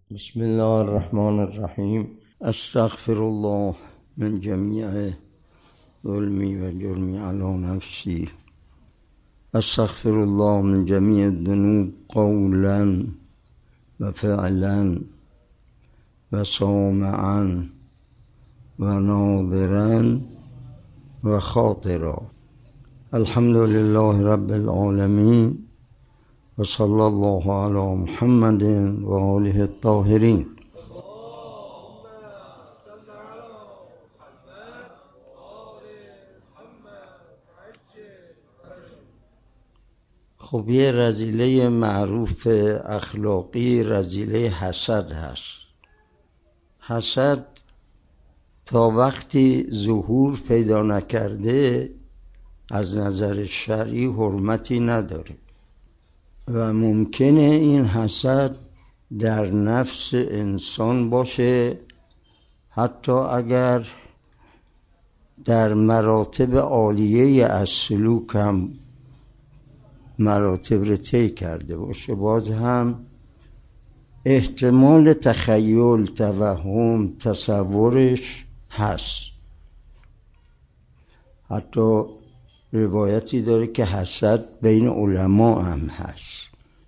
بسم الله الرحمن الرحیم. استغفر الله من جمیع ظلمی و جرمی علی نفسی. استغفر الله من جمیع الذنوب قولا و فعلا و سامعا و ناظرا و خاطرا. الحمد لله رب العالمین و صلی الله علی محمد و آله الطاهرین. خب یه رذیله معروف اخلاقی رذیله حسد هست. حسد تا وقتی ظهور پیدا نکرده از نظر شرعی حرمتی نداره و ممکنه این حسد در نفس انسان باشه، حتی اگر در مراتب عالیه از سلوک هم مراتب رو طی کرده باشه، باز هم احتمال تخیل، توهم، تصورش هست. حتی روایتی داره که حسد بین علما هم هست،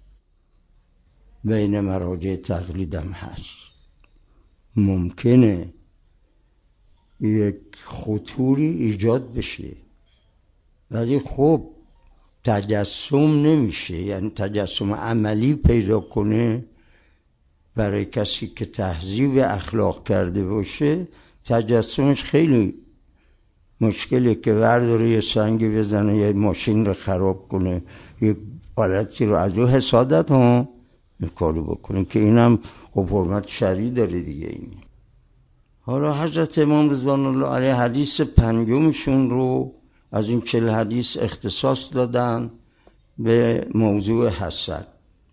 بین مراجع تقلید هم هست. ممکنه یک خطوری ایجاد بشه ولی خب تجسم نمیشه، یعنی تجسم عملی پیدا کنه برای کسی که تهذیب اخلاق کرده باشه. تجسمش خیلی مشکله که ورداره یه سنگی بزنه، یه ماشین رو خراب کنه، یه آلتی رو از رو حسادت ها کارو بکنه که اینم خب حرمت شرعی داره دیگه. این حالا حضرت امام رضوان الله علیه حدیث پنجمشون رو از این 40 حدیث اختصاص دادن به موضوع حسد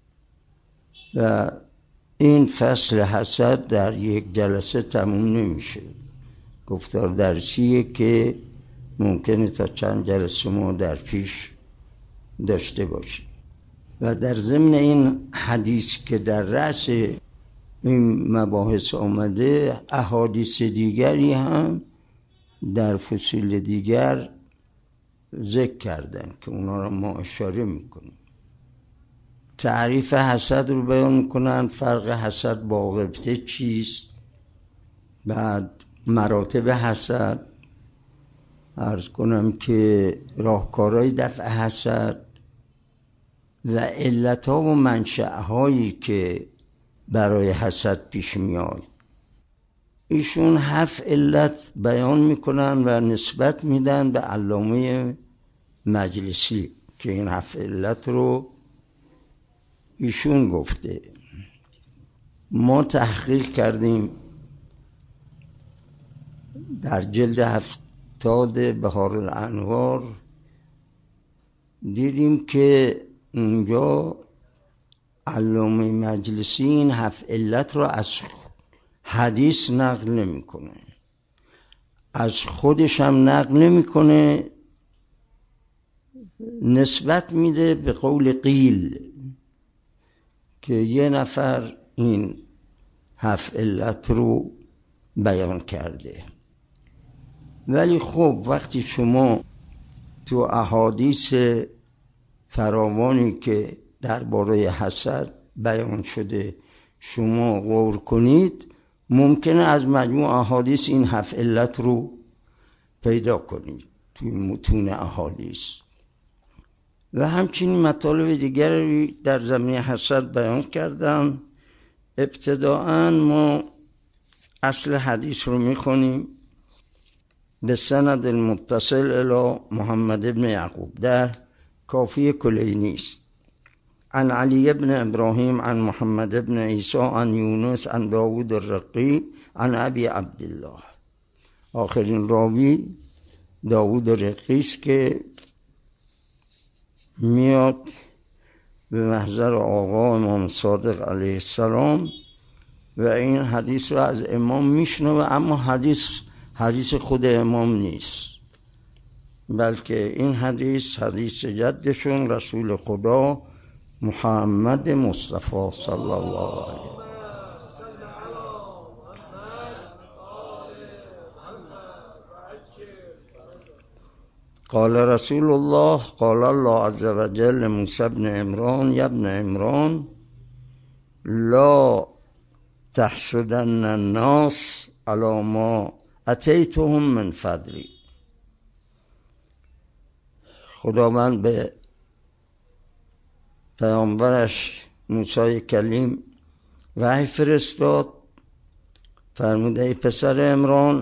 و این فصل حسد در یک جلسه تموم نمیشه. گفتار درسیه که ممکنه تا چند جلسه ما در پیش داشته باشیم. و در ضمن این حدیث که در رأس این مباحث آمده، احادیث دیگری هم در فصول دیگر ذکر کردن که اونا رو ما اشاره میکنیم. تعریف حسد رو بیان میکنن، فرق حسد با غبطه چیست، بعد مراتب حسد، عرض کنم که راهکارهای دفع حسد و علتها و منشأهایی که برای حسد پیش میاد. ایشون 7 علت بیان میکنن و نسبت میدن به علامه مجلسی که این 7 علت رو ایشون گفته. ما تحقیق کردیم در جلد 70 بهار الانوار، دیدیم که اونجا علامه مجلسی این 7 علت رو از حدیث نقل نمیکنه، از خودش هم نقل نمیکنه، نسبت میده به قول قیل که یه نفر این 7 علت رو بیان کرده. ولی خب وقتی شما تو احادیث فراوانی که درباره حسد بیان شده شما غور کنید، ممکنه از مجموع احادیث این 7 علت رو پیدا کنید توی متون احادیث. و همچنین مطالب دیگر در زمینه حسد بیان کردم. ابتداءً ما اصل حدیث رو میخونیم به سند المتصل الی محمد ابن یعقوب در کافی کلینی است. عن علی ابن ابراهیم عن محمد ابن عیسی عن یونس عن داود الرقی عن ابی عبدالله. آخرین راوی داود الرقی است که میاد به محضر آقا امام صادق علیه السلام و این حدیث رو از امام میشنوه، اما حدیث خود امام نیست، بلکه این حدیث جدشون رسول خدا محمد مصطفی صلی الله علیه قال رسول الله قال الله عز وجل موسی بن عمران یا ابن عمران لا تحسدن الناس علی ما اتیتهم من فضلی. خداوند به پیامبرش موسی کلیم وحی فرستاد، فرمود ای پسر عمران،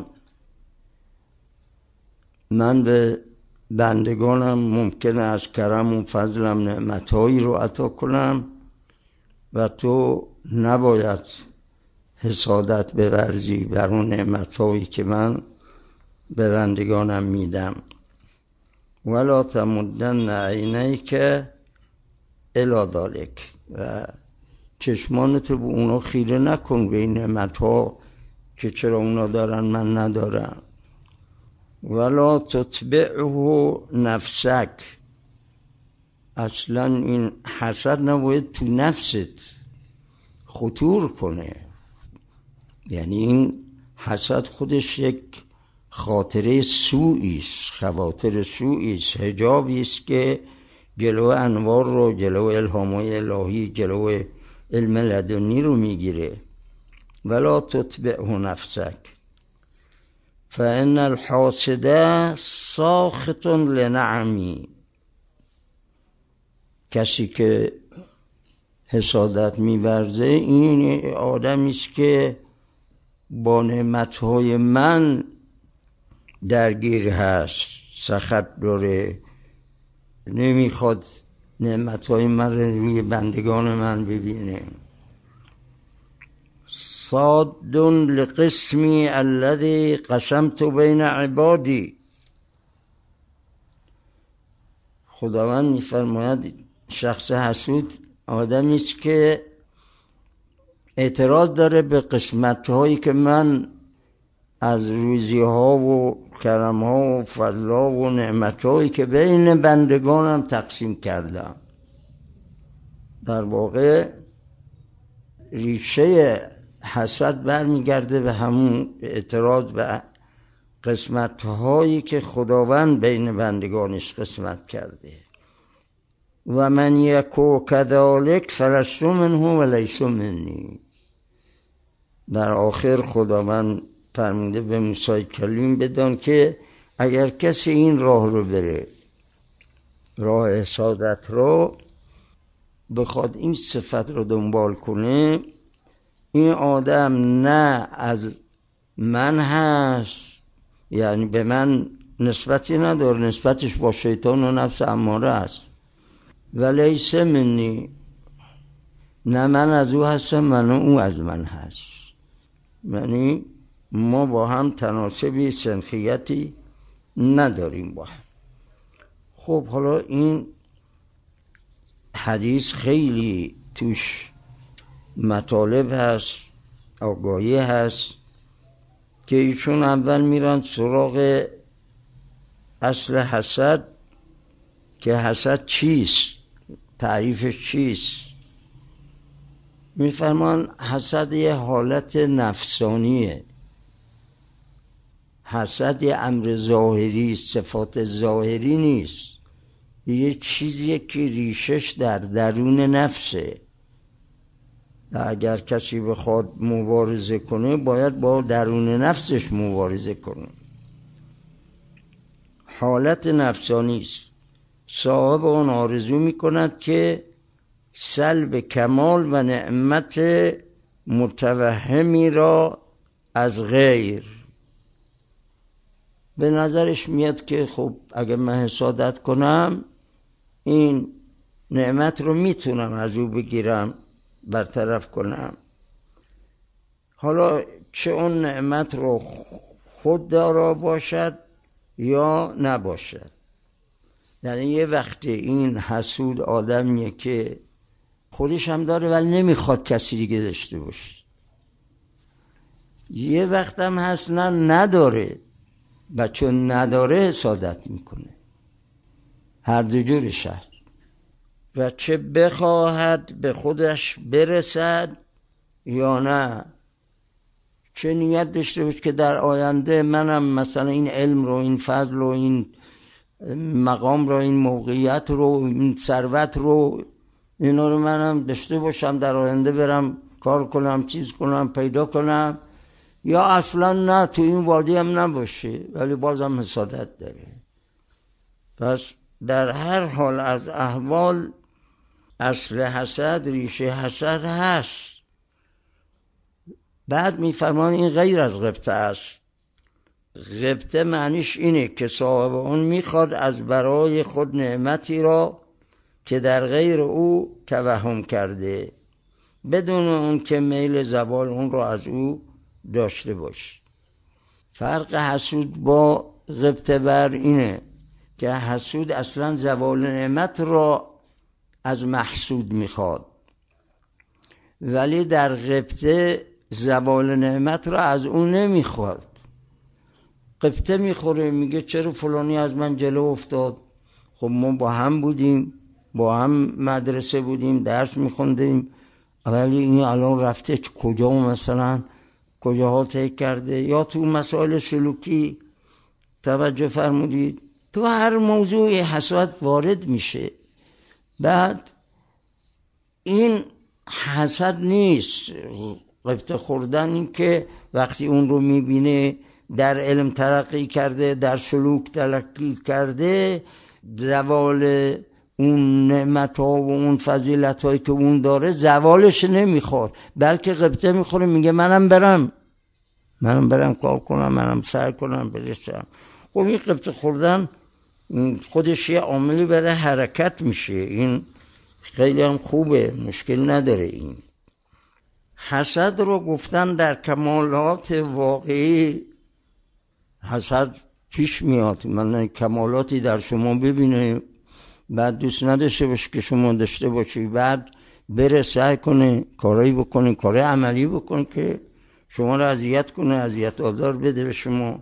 من به بندگانم ممکنه از کرم و فضلم نعمتهایی رو عطا کنم و تو نباید حسادت بورزی بر اون نعمتهایی که من به بندگانم میدم. ولا تمدن عینیک الی ذلک، و چشمانتو به اونا خیره نکن به این نعمتها که چرا اونا دارن من ندارم. ولا تتبعه نفسک، اصلا این حسد نباید تو نفست خطور کنه. یعنی این حسد خودش یک خاطره سوئی است، خواطر سوئی است، حجابی است که جلو انوار رو، جلو الهامای الهی، جلو علم لدنی رو میگیره. ولا تتبعه نفسک فان الحاسد ساخط لنعمی، کسی که حسادت می‌ورزه این آدمی است که با نعمت‌های من درگیر هست، سخط داره، نمیخواد نعمت‌های من روی بندگان من ببینه. صاد لقسمی الذی قسمت بین عبادی، خداوند می‌فرماید شخص حسود آدمی است که اعتراض داره به قسمت‌هایی که من از روزی‌ها و کرم‌ها و فضل‌ها و نعمت‌هایی که بین بندگانم تقسیم کردم. در واقع ریشه حسد برمیگرده به همون اعتراض به قسمت‌هایی که خداوند بین بندگانش قسمت کرده. و من یکو کذالک فلست منه و لیس منی. در آخر خداوند فرموده به موسی کلیم بدان که اگر کسی این راه رو بره، راه حسادت رو بخواد، این صفت رو دنبال کنه، این آدم نه از من هست، یعنی به من نسبتی نداره، نسبتش با شیطان و نفس اماره است، و لیس منی، نه من از او هستم من او از من هست. یعنی ما با هم تناسبی، سنخیتی نداریم با هم. خب حالا این حدیث خیلی توش مطالب هست، آگاهی هست که ایشون اول میرن سراغ اصل حسد، که حسد چیست، تعریفش چیست. میفرمان حسد یه حالت نفسانیه، حسد یه امر ظاهری، صفات ظاهری نیست، یه چیزیه که ریشش در درون نفسه. اگر کسی بخواد مبارزه کنه باید با درون نفسش مبارزه کنه. حالت نفسانی است. صاحب آن آرزو میکند که سلب کمال و نعمت متوهمی را از غیر، به نظرش میاد که خب اگه من حسادت کنم این نعمت رو میتونم از او بگیرم، برطرف کنم. حالا چه اون نعمت رو خود دارا باشد یا نباشد. یعنی یه وقتی این حسود آدمیه که خودش هم داره ولی نمیخواد کسی دیگه داشته باشه. یه وقت هم هست نه نداره و چون نداره حسادت میکنه. هر دو جورش هست. و چه بخواهد به خودش برسد یا نه، چه نیت داشته باشه که در آینده منم مثلا این علم رو، این فضل رو، این مقام رو، این موقعیت رو، این ثروت رو، اینا رو منم داشته باشم، در آینده برم کار کنم، چیز کنم، پیدا کنم، یا اصلا نه تو این وادی هم نباشه ولی بازم حسادت داره. پس در هر حال از احوال اصل حسد، ریشه حسد هست. بعد میفرمان این غیر از غبطه است. غبطه معنیش اینه که صاحب اون میخواد از برای خود نعمتی را که در غیر او توهم کرده بدون اون که میل زوال اون را از او داشته باشه. فرق حسود با غبطه بر اینه که حسود اصلا زوال نعمت را از محسود میخواد، ولی در غبطه زوال نعمت را از اون نمیخواد. غبطه میخوره، میگه چرا فلانی از من جلو افتاد؟ خب ما با هم بودیم، با هم مدرسه بودیم، درس میخوندیم، ولی این الان رفته کجا و مثلا کجاها طی کرده. یا تو مسائل سلوکی توجه فرمودید، تو هر موضوعی حسد وارد میشه. بعد این حسد نیست، غبطه خوردن این که وقتی اون رو میبینه در علم ترقی کرده، در سلوک ترقی کرده، زوال اون نعمت ها و اون فضیلت هایی که اون داره زوالش نمیخواد، بلکه غبطه میخوره، میگه منم برم کار کنم، منم سعی کنم برسم. خب این غبطه خوردن خودش یه عاملی برای حرکت میشه، این خیلی هم خوبه، مشکل نداره. این حسد رو گفتن در کمالات واقعی حسد پیش میاد. من کمالاتی در شما ببینه بعد دوست نداشته باشه که شما داشته باشی، بعد بره سعی کنه کارایی بکنه، کارای عملی بکنه که شما رو اذیت کنه، اذیت آزار بده به شما.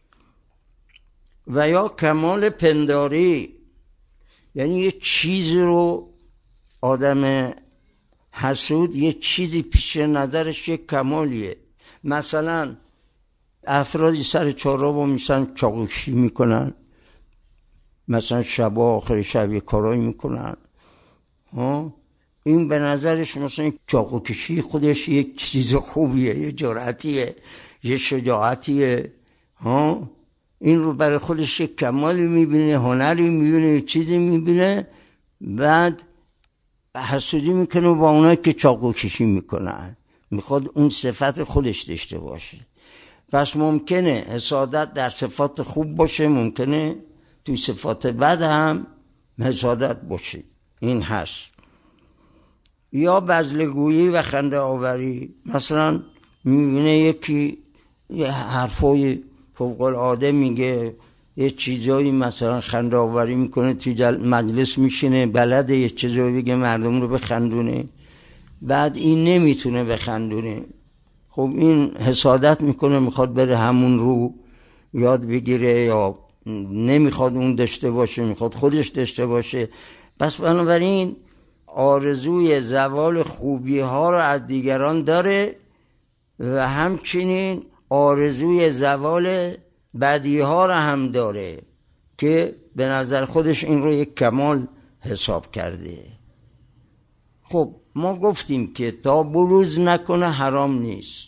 و یا کمال پنداری، یعنی یه چیزی رو آدم حسود یه چیزی پیش نظرش یه کمالیه. مثلا افرادی سر چهارراه میشن چاقوکشی میکنن، مثلا شبا آخر شب یه کارایی میکنن، این به نظرش مثلا چاقوکشی خودش یک چیز خوبیه، یه جرأتیه، یه شجاعتیه، این رو برای خودش یک کمالی میبینه، هنری میبینه، چیزی میبینه، بعد حسودی میکنه با اونایی که چاقوکشی میکنن، میخواد اون صفت خودش داشته باشه. پس ممکنه حسادت در صفات خوب باشه، ممکنه توی صفات بد هم حسادت باشه، این هست. یا بزلگویی و خنده آوری، مثلا میبینه یکی یه حرفای فوق العاده میگه، یه چیزایی مثلا خنده آوری میکنه، توی مجلس میشینه بلده یه چیزایی بگه مردم رو بخندونه، بعد این نمیتونه بخندونه. خب این حسادت میکنه، میخواد بره همون رو یاد بگیره، یا نمیخواد اون داشته باشه، میخواد خودش داشته باشه. پس بنابراین آرزوی زوال خوبی ها رو از دیگران داره و همچنین آرزوی زوال بدی ها رو هم داره که به نظر خودش این رو یک کمال حساب کرده. خب ما گفتیم که تا بروز نکنه حرام نیست،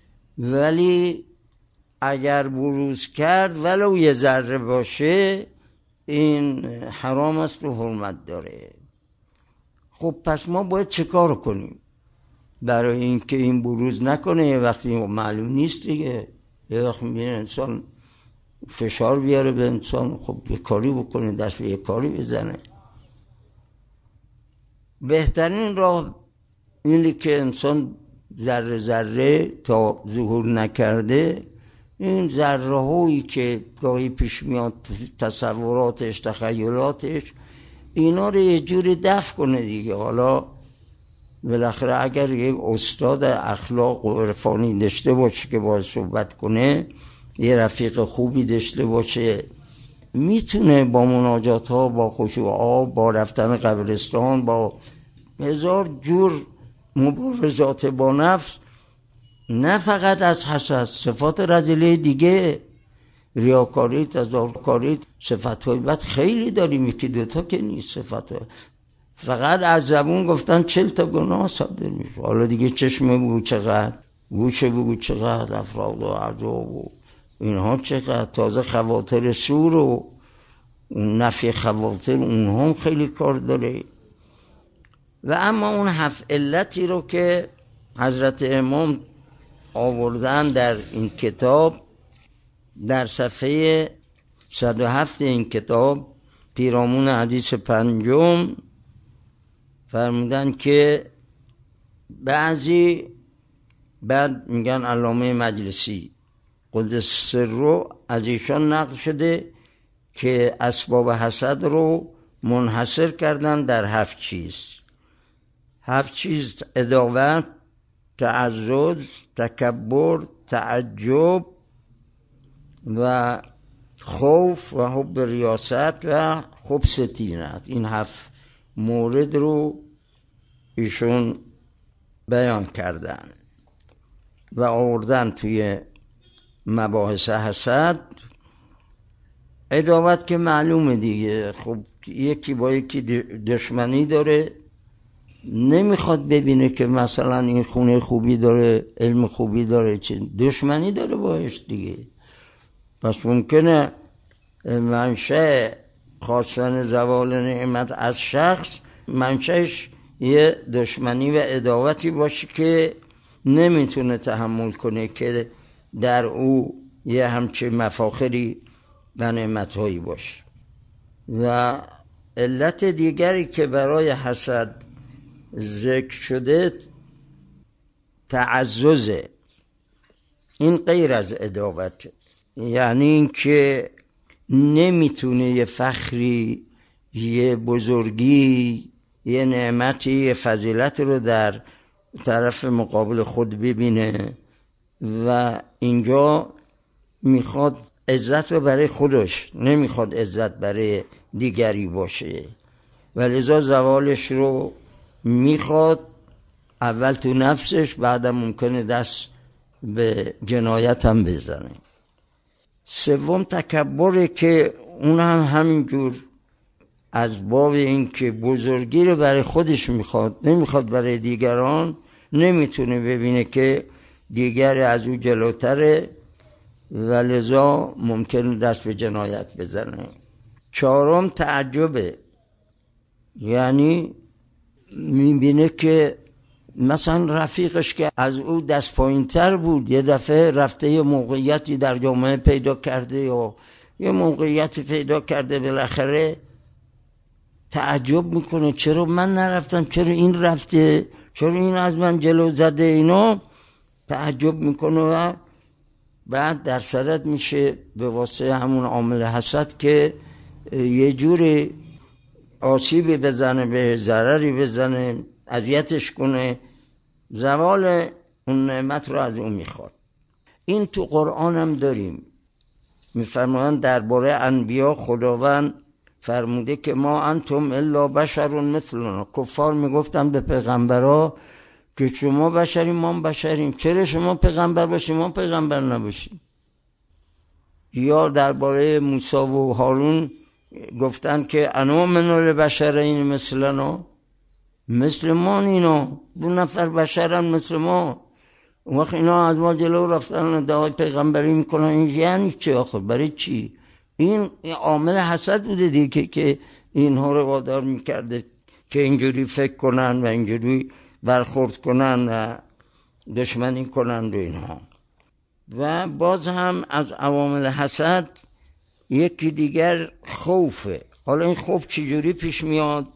ولی اگر بروز کرد ولو یه ذره باشه این حرام است و حرمت داره. خب پس ما باید چه کار کنیم برای این که این بروز نکنه؟ یه وقتی معلوم نیست دیگه، یه وقتی میبینه انسان فشار بیاره به انسان، خب یه کاری بکنه، دست به یه کاری بزنه. بهترین راه اینه که انسان ذره ذره تا ظهور نکرده این ذره هایی که گاهی پیش میاد تصوراتش، تخیلاتش، اینا رو یه جوری دفع کنه دیگه. حالا بالاخره اگر یک استاد اخلاق و عرفانی داشته باشه که باید صحبت کنه، یه رفیق خوبی داشته باشه، میتونه با مناجات ها، با خشوع ها، با رفتن قبرستان، با هزار جور مبارزات با نفس، نه فقط از حسد، صفات رذیله دیگه ریاکاری، تظاهرکاری، صفت‌های بد خیلی داریم، یکی دوتا که نیست صفت‌ها. فقط از زبون گفتن 40 تا گناه صادر میشه. حالا دیگه چشم بگو چقدر، گوش بگو چقدر، افراد و اعضا و اینها چقدر، تازه خواطر سور و اون نفی خواطر اونها هم خیلی کار داره. و اما اون 7 علتی رو که حضرت امام آوردن در این کتاب، در صفحه 107 این کتاب پیرامون حدیث 5 فرمودن که بعضی بعد میگن علامه مجلسی قدس سر از ایشان نقل شده که اسباب حسد رو منحصر کردن در 7 چیز. 7 چیز: عداوت، تعزز، تکبر، تعجب و خوف و حب ریاست و خبث طینت. این 7 مورد رو ایشون بیان کردن و آوردن توی مباحث حسد. عداوت که معلومه دیگه، خب یکی با یکی دشمنی داره، نمیخواد ببینه که مثلا این خونه خوبی داره، علم خوبی داره، چه دشمنی داره باش دیگه. پس ممکنه منشأ خواستن زوال نعمت از شخص منشأش یه دشمنی و عداوتی باشه که نمیتونه تحمل کنه که در او یه همچه مفاخری و نعمتهایی باشه. و علت دیگری که برای حسد ذکر شده تعززه. این غیر از عداوته، یعنی این که نمیتونه یه فخری، یه بزرگی، یه نعمتی، یه فضیلت رو در طرف مقابل خود ببینه و اینجا میخواد عزت رو برای خودش، نمیخواد عزت برای دیگری باشه و لذا زوالش رو میخواد اول تو نفسش، بعدم ممکنه دست به جنایت هم بزنه. سوم تکبره که اون هم همینجور از باب این که بزرگی رو برای خودش میخواد، نمیخواد برای دیگران، نمیتونه ببینه که دیگر از او جلوتره و لذا ممکنه دست به جنایت بزنه. 4 تعجبه، یعنی میبینه که مثلا رفیقش که از او دست پایین‌تر بود یه دفعه رفته یه موقعیتی در جامعه پیدا کرده یا یه موقعیتی پیدا کرده، بالاخره تعجب میکنه چرا من نرفتم، چرا این رفته، چرا این از من جلو زده، اینو تعجب میکنه و بعد در صدد میشه به واسطه همون عامل حسد که یه جوری آسیبی بزنه، به ضرری بزنه، اذیتش کنه، زوال اون نعمت رو از اون میخواد. این تو قرآن هم داریم. میفرمایند درباره انبیا خداوند فرموده که ما انتم الا بشر مثلنا. کفار میگفتن به پیغمبرها که شما بشریم ما بشریم، چرا شما پیغمبر باشیم ما پیغمبر نباشیم؟ یا درباره موسی و هارون گفتن که انا من البشرین مثلنا، مثل ما اینا 2 نفر بشرن مثل ما. وقت اینا از ما جلو رفتن دعای پیغمبری میکنن، این یعنی چی آخر؟ برای چی؟ این عامل حسد بوده دیگه که اینها رو وادار میکرده که اینجوری فکر کنن و اینجوری برخورد کنن و دشمنی کنن و اینها. و باز هم از عوامل حسد یکی دیگر خوفه. حالا این خوف چجوری پیش میاد؟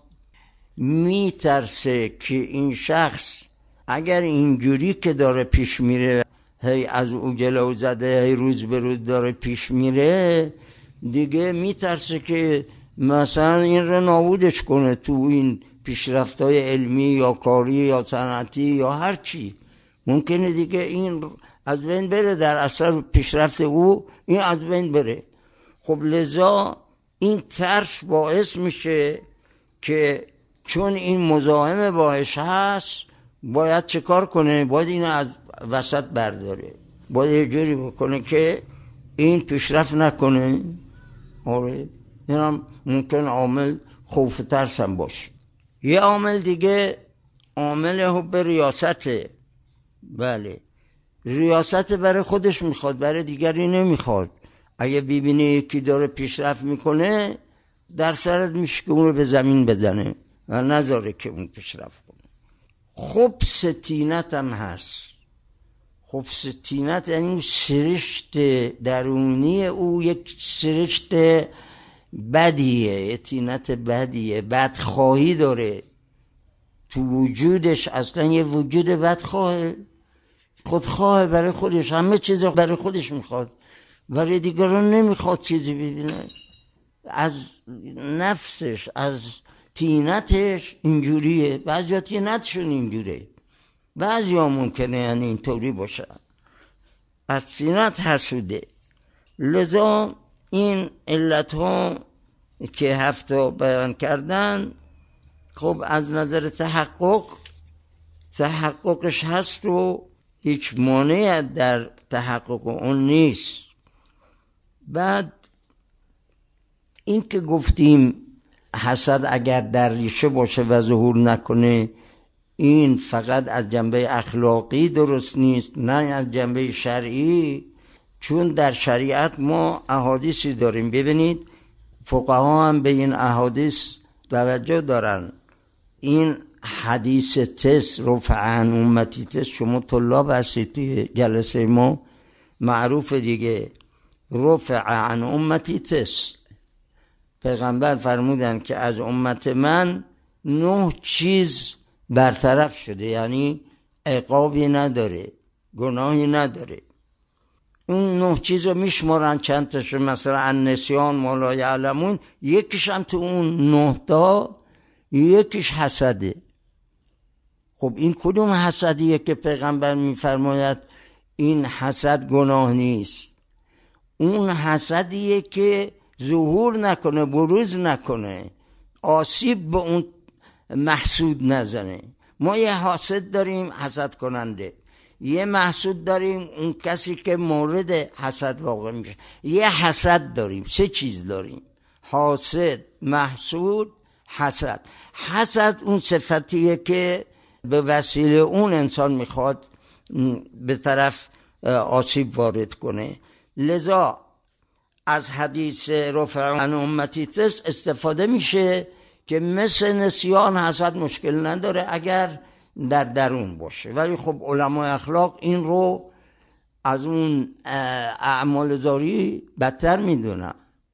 میترسه که این شخص اگر اینجوری که داره پیش میره، هی از او جلو زده، هی روز به روز داره پیش میره، دیگه میترسه که مثلا این رو نابودش کنه تو این پیشرفت‌های علمی یا کاری یا صنعتی یا هر چی. ممکنه دیگه این از بین بره، در اثر پیشرفت او این از بین بره. خب لذا این ترس باعث میشه که چون این مزاحم باش هست باید چه کار کنه؟ باید این از وسط برداره، باید یه جوری بکنه که این پیشرفت نکنه، آره این هم ممکن عامل خوف و ترس هم باشه. یه عامل دیگه عامل حب ریاسته. بله ریاست برای خودش میخواد، برای دیگری نمیخواد. اگه ببینه یکی داره پیشرفت میکنه در سرت میشه که اون رو به زمین بدنه و نذاره که اون پیشرفت کنه. خبث طینت هم هست. خبث طینت یعنی سرشت درونی او یک سرشت بدیه، یه طینت بدیه، بدخواهی داره تو وجودش، اصلا یه وجود بدخواهه، خودخواه، برای خودش همه چیز برای خودش میخواد، برای دیگران نمیخواد چیزی ببینه. از نفسش، از طینتش اینجوریه. بعضی طینتشون اینجوره، بعضی ها ممکنه یعنی اینطوری باشه، از طینت حسوده. لذا این علت ها که 7 بیان کردن، خب از نظر تحققش هست و هیچ مانعی در تحقق اون نیست. بعد این که گفتیم حسد اگر در ریشه باشه و ظهور نکنه، این فقط از جنبه اخلاقی درست نیست، نه از جنبه شرعی. چون در شریعت ما احادیثی داریم، ببینید فقها هم به این احادیث توجه دارن. این حدیث تس، رفع عن امتی تس، شما طلاب هستید جلسه ما معروف دیگه، رفع عن امتی تس. پیغمبر فرمودن که از امت من 9 چیز برطرف شده، یعنی عقابی نداره، گناهی نداره. اون 9 چیز رو میشمارن، چند تاشو مثلا النسیان ما لا یعلمون، یکیش هم تو اون 9 تا یکیش حسده. خب این کدوم حسدیه که پیغمبر میفرماید این حسد گناه نیست؟ اون حسدیه که ظهور نکنه، بروز نکنه، آسیب به اون محسود نزنه. ما یه حاسد داریم، حسد کننده، یه محسود داریم، اون کسی که مورد حسد واقع میشه. یه حسد داریم، 3 چیز داریم: حاسد، محسود، حسد. حسد اون صفتیه که به وسیله اون انسان میخواد به طرف آسیب وارد کنه. لذا از حدیث رفع عن امتی تس استفاده میشه که مثل نسیان حسد مشکل نداره اگر در درون باشه. ولی خب علمای اخلاق این رو از اون اعمال زاری بدتر میدونن.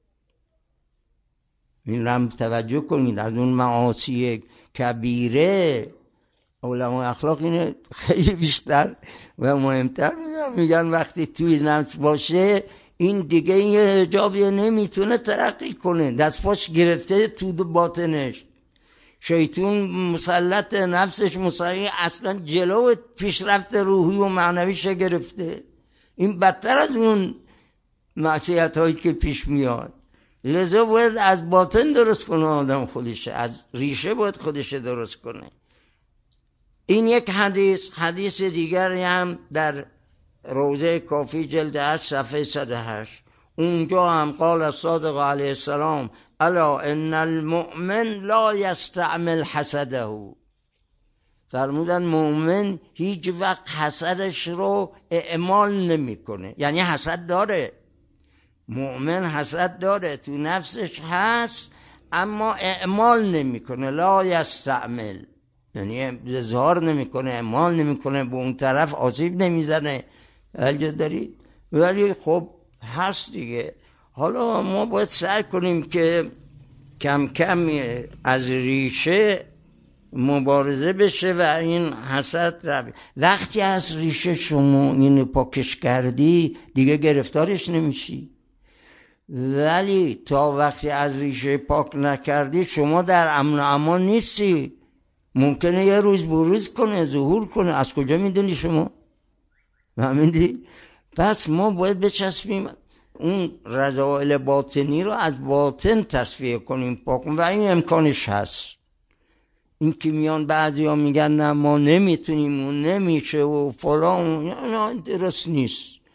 این رو توجه کنید، از اون معاصی کبیره علمای اخلاق اینه خیلی بیشتر و مهمتر میگن وقتی توی نفس باشه این دیگه این حجابی نمیتونه ترقی کنه، دست پاش گرفته تو باطنش، شیطون مسلط، نفسش مسلط، اصلا جلو پیشرفت روحی و معنویش گرفته. این بدتر از اون معصیت هایی که پیش میاد. لذا باید از باطن درست کنه آدم خودشه، از ریشه باید خودشه درست کنه. این یک حدیث دیگری هم در روضه کافی جلد 8 صفحه 108، اونجا هم قال الصادق علیه السلام الا ان المؤمن لا یستعمل حسده. فرمودن مؤمن هیچ وقت حسدش رو اعمال نمیکنه. یعنی حسد داره، مؤمن حسد داره، تو نفسش هست اما اعمال نمیکنه. لا یستعمل یعنی اظهار نمیکنه، اعمال نمیکنه، به اون طرف آسیب نمیزنه. الجا داری؟ ولی خب هست دیگه. حالا ما باید سعی کنیم که کم کم از ریشه مبارزه بشه و این حسد روی. وقتی از ریشه شما اینو پاکش کردی دیگه گرفتارش نمیشی. ولی تا وقتی از ریشه پاک نکردی شما در امن و امان نیستی. ممکنه یه روز بروز کنه، ظهور کنه. از کجا میدونی شما؟ فهمیدی؟ پس ما باید بچسبیم اون رذائل باطنی رو از باطن تصفیه کنیم، پاک کنیم و این امکانش هست. این که میان بعضی ها میگن نه ما نمیتونیم و نمیشه و فلان، نه درست نیست.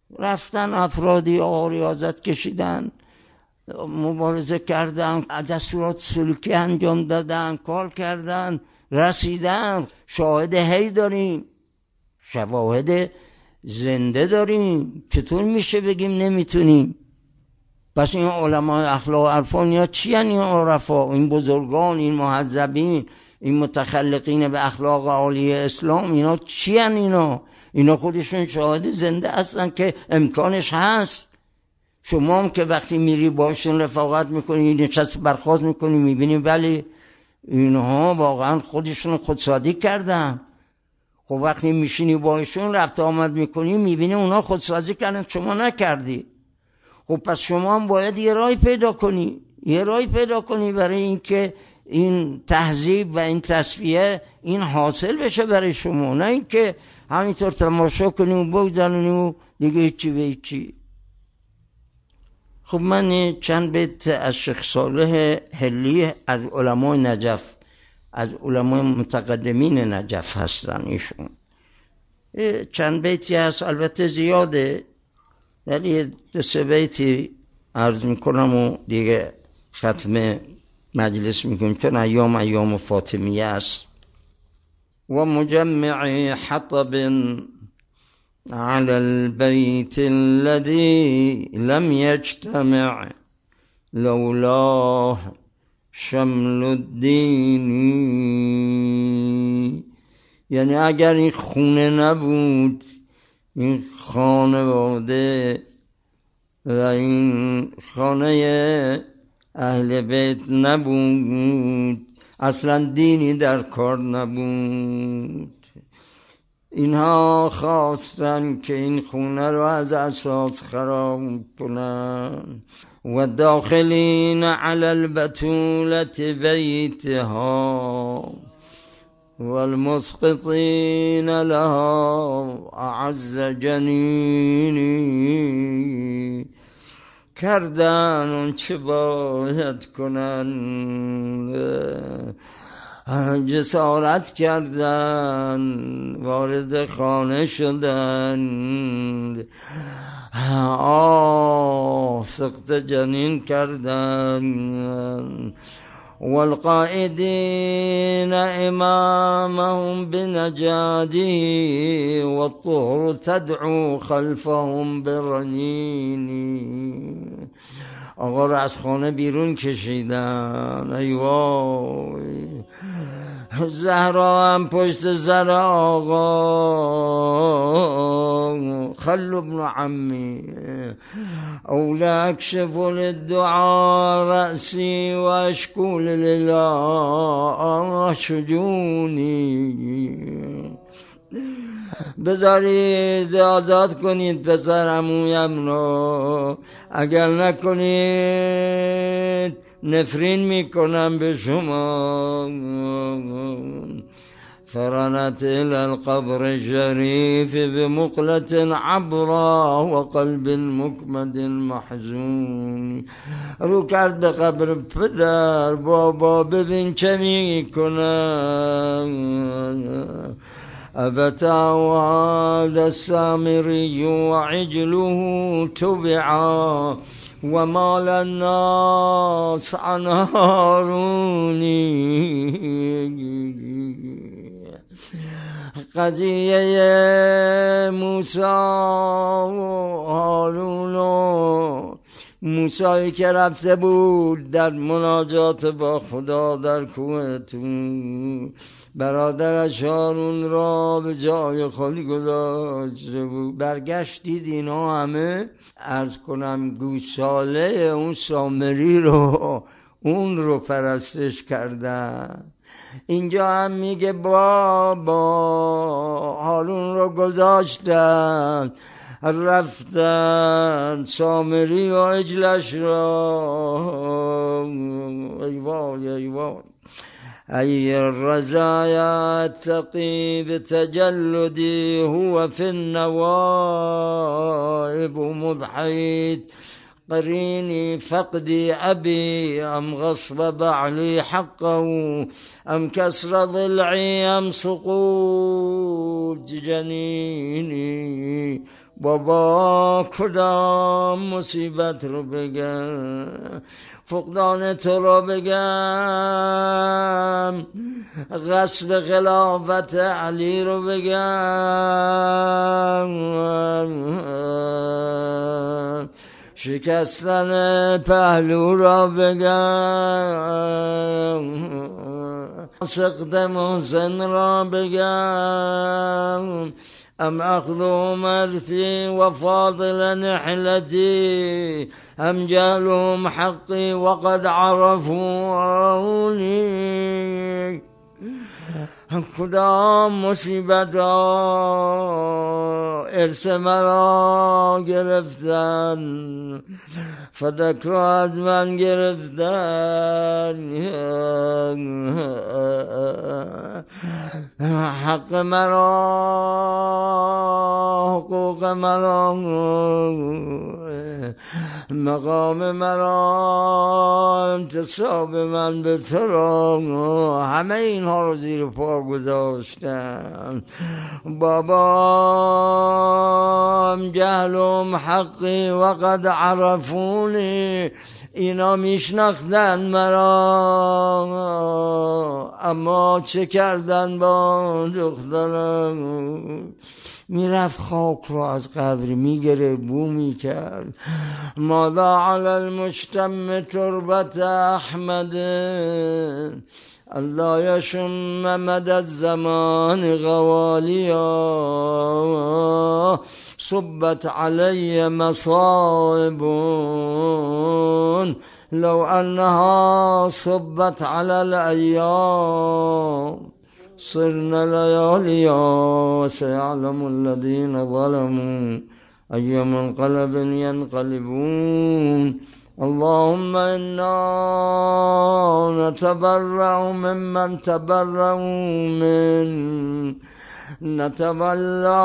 رفتن افرادی آقا ریاضت کشیدن، مبارزه کردن، دستورات سلوکی انجام دادن، کار کردن، رسیدن. شاهد حی داریم، شواهد زنده داریم. چطور میشه بگیم نمیتونیم؟ پس این علماء اخلاق و عرفان یا چی هن؟ این عرفا، این بزرگان، این مهذبین، این متخلقین به اخلاق عالی اسلام، اینا چی هن؟ اینا خودشون شاهد زنده هستن که امکانش هست. شما هم که وقتی میری باشون رفاقت میکنی، نشست برخاست میکنی، میبینی ولی اینها واقعا خودشون خودسازی کردن. خب وقتی میشینی باشون رفت آمد میکنی، میبینی اونا خودسازی کردن، شما نکردی. خب پس شما هم باید یه راهی پیدا کنی، برای اینکه این تهذیب و این تصفیه این حاصل بشه برای شما، نه اینکه همینطور تماشا کنیم و بگذاریم و دیگه هیچی به هیچی. خب من چند بیت از شیخ صالح حلی از علمای نجف، از علمای متقدمین نجف هستن ایشون. چند بیتی هست، البته زیاده، ولی 2-3 بیتی عرض میکنم و دیگه ختم مجلس میکنیم، چون ایام فاطمیه است. و مجمع حطب على البيت الذي لم يجتمع لولاه شمل الدين. یعنی اگر این خونه نبود، این خانواده و این خانه اهل بیت نبود، اصلا دینی در کار نبود. اینها خواستن که این خونه رو از اساس خراب کنن. و داخلین علی البتولت بیتها والمسقطین لها اعز جنینی. کردن اون چه باید کنن، جسارت کردن، وارد خانه شدن، سقط جنین کردن. والقائدين إمامهم بنجادي والطهر تدعو خلفهم برنين. آقا را از خانه بیرون کشیدن، ای وای. زهرا هم پشت سر آقا، خل ابن عمی اولا اکشف للدعا رأسی و اشکول لله شجونی. بذارید آزاد کنید پسر عمویم رو، اگر نکنید نفرین میکنم به شما. فرنت الى القبر الشريف بمقلة عبرا وقلب مكمد محزون. رو کرد به قبر پدر، بابا ببین چه میکنم. أبتع هذا السامري وعجله تبعا ومال الناس عن هاروني. قضیه موسی و هارون و موسی که رفته بود در مناجات با خدا در کوه طور، برادرش هارون را به جای خود گذاشته بود. برگشت دید اینا همه عرض کنم گوساله اون سامری رو، اون رو پرستش کردن. اینجا هم میگه بابا هارون رو گذاشتن، رفتن سامری و اجلش را. ای وای ای وای. ای الرزایا اتقی بتجلدی هو فی النوائب مضحیت قرینی فقدی ابی ام غصب بعلی حقه ام کسر ضلعی ام سقوط جنینی. بابا کدام مصیبت رو بگم، فقدان تو رو بگم، غصب خلافت علی رو بگم، شکستن پهلو را بگم، سقط محسن را بگم، ام اخذ مرثي وفاضل نحلتي، ام جهلهم حقي وقد عرفوني. کدام مصیبت ها ارث مرا گرفتن، فدک را از من گرفتن، حق مرا، حقوق مرا، مقام مرا، انتصاب من به تو را، همه اینها رو زیر پا گذاشتم. بابا جهلم حقی و قد عرفونی، اینا میشناختن مرا، اما چه کردن با دخترم؟ میرفت خاک رو از قبر میگره بو میکرد. ماذا علی المجتمع تربت احمد، الله یشم مد الزمان غوالیا، صبت علی مصائب لو انها صبت علی الایام، صرنا لياليا، سيعلم الذين ظلموا أي منقلب ينقلبون. اللهم إنا نتبرأ ممن تبرأوا من، نتولى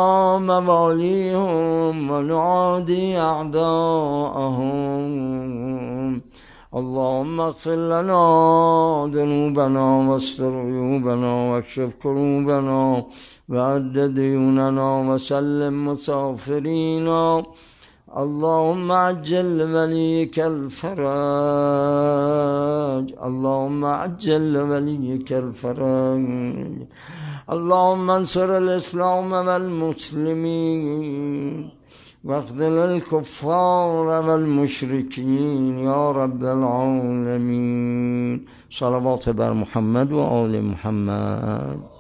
مواليهم ونعادي أعداءهم. اللهم اغفر لنا ذنوبنا واستر عيوبنا واكشف كروبنا وعد ديوننا وسلم مسافرينا. اللهم عجل لوليك الفرج، اللهم عجل لوليك الفرج. اللهم انصر الإسلام والمسلمين واخذل الكفار والمشركين يا رب العالمين. صلوات بر محمد و آل محمد.